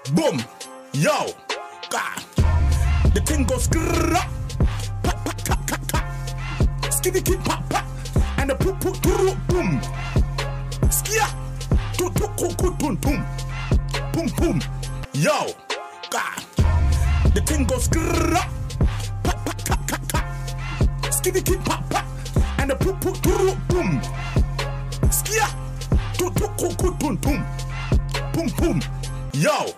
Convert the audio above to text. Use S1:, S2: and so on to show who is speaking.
S1: boom, yo, God. The thing goes grrrr, pa pa ta ta ta, skitty kid pa pa, and the poop poop doo boom, skia, tu tu ku ku tum tum, boom boom, yo, God. The thing goes grrrr, pa pa ta ta ta, skitty kid pa pa, and the poop poop doo boom, skia, tu tu ku ku tum tum, boom boom, yo.